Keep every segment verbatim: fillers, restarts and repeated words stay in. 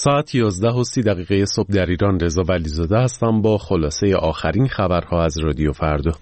ساعت یازده و سی دقیقه صبح در ایران. رضا ولیزاده هستم با خلاصه آخرین خبرها از رادیو فردا.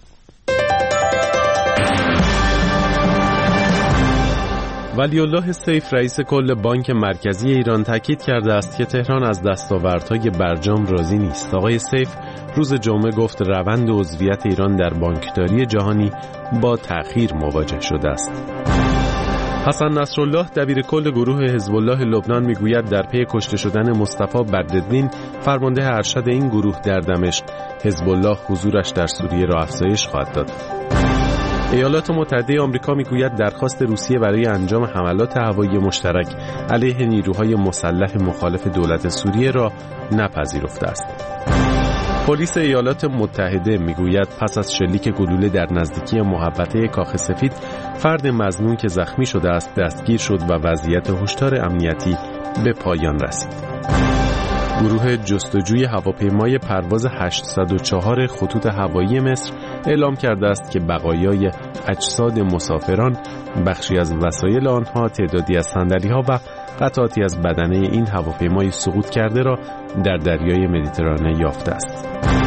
ولی الله سیف رئیس کل بانک مرکزی ایران تاکید کرده است که تهران از دستاوردهای برجام راضی نیست. آقای سیف روز جمعه گفت روند عضویت ایران در بانکداری جهانی با تأخیر مواجه شده است. حسن نصرالله دبیر کل گروه حزب الله لبنان میگوید در پی کشته شدن مصطفی بدرالدین فرمانده ارشد این گروه در دمشق، حزب الله حضورش در سوریه را افزایش خواهد داد. ایالات متحده آمریکا میگوید درخواست روسیه برای انجام حملات هوایی مشترک علیه نیروهای مسلح مخالف دولت سوریه را نپذیرفته است. پلیس ایالات متحده میگوید پس از شلیک گلوله در نزدیکی محوطه کاخ سفید، فرد مظنون که زخمی شده است دستگیر شد و وضعیت هشدار امنیتی به پایان رسید. گروه جستجوی هواپیمای پرواز هشتصد و چهار خطوط هوایی مصر اعلام کرده است که بقایای اجساد مسافران، بخشی از وسایل آنها، تعدادی از صندلی‌ها و قطعاتی از بدنه این هواپیمای سقوط کرده را در دریای مدیترانه یافته است.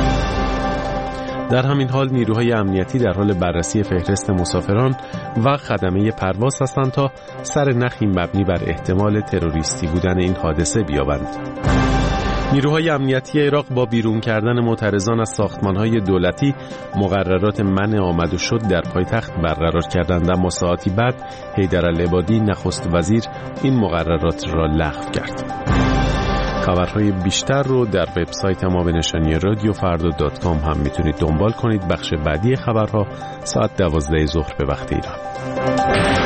در همین حال نیروهای امنیتی در حال بررسی فهرست مسافران و خدمه پرواز هستند تا سر نخی مبنی بر احتمال تروریستی بودن این حادثه بیابند. نیروهای امنیتی عراق با بیرون کردن معترضان از ساختمان‌های دولتی مقررات منع آمد و شد در پایتخت برقرار کردند، اما ساعتی بعد حیدرالعبادی نخست وزیر این مقررات را لغو کرد. خبرهای بیشتر رو در وبسایت ما به نشانی رادیو فردا دات کام هم میتونید دنبال کنید. بخش بعدی خبرها ساعت دوازده ظهر به وقت ایران.